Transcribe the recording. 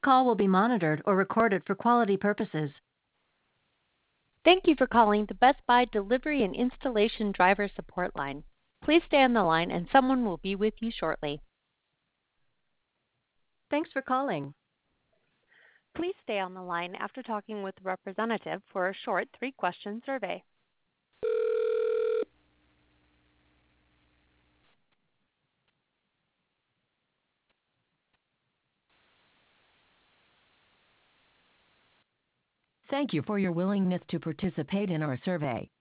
call will be monitored or recorded for quality purposes. Thank you for calling the Best Buy Delivery and Installation Driver Support Line. Please stay on the line and someone will be with you shortly. Thanks for calling. Please stay on the line after talking with a representative for a short 3-question survey. Thank you for your willingness to participate in our survey.